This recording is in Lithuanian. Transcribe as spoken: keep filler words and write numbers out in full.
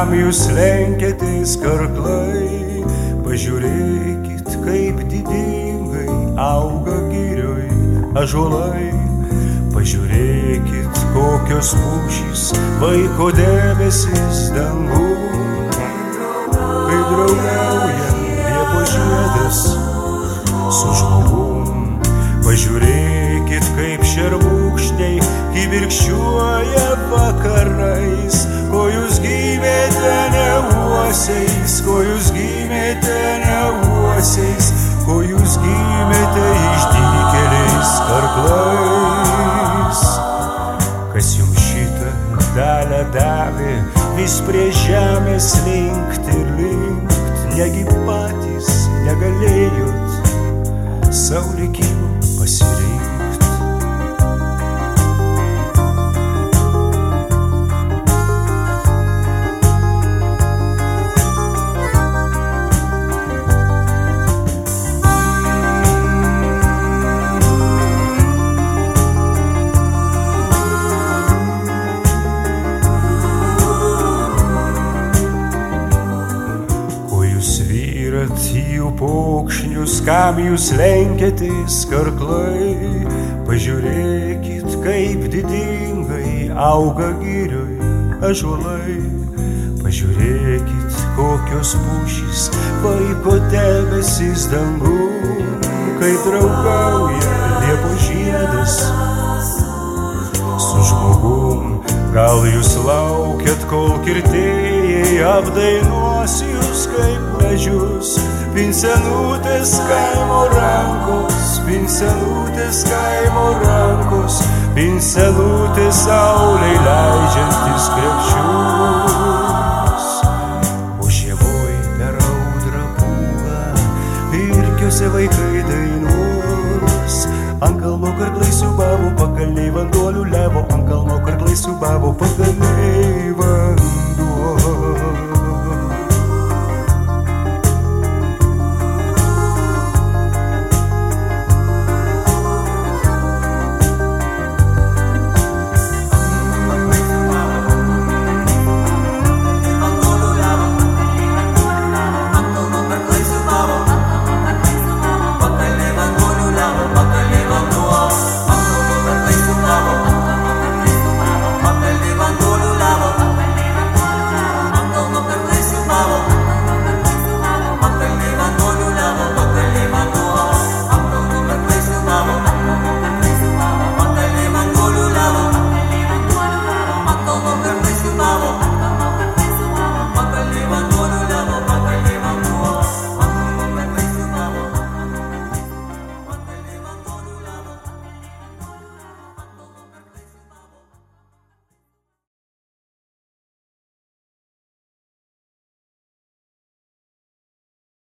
kam jūs lenkėtės karklai, pažiūrėkit, kaip didingai auga girioj ąžuolai. Pažiūrėkit, kokios pušys vaiko debesis dangų, kai draugauja liepos žiedas su žmogum. Pažiūrėkit, kaip šermukšniai kibirkščiuoja vakarais, ko jūs gimėte ne uosiais, ko jūs gimėte ne uosiais, ko jūs gimėte išdykėliais karklais. Kas jums šitą dalę davė, vis prie žemės linkt ir linkt, negi patys negalėjot savo likimą pasirinkt. Jų paukšnius, kam jūs lenkėtės karklai, pažiūrėkit, kaip didingai auga girioj ąžuolai. Pažiūrėkit, kokios pušys vaiko debesis dangų, kai draugauja liepos žiedas su žmogum. Gal jūs laukiat, kol kirtėjai apdainuos jūs kaip medžius, pinsenutės kaimo rankos, pinsenutės kaimo rankos, pinsenutės saulei leidžiantis krepšius.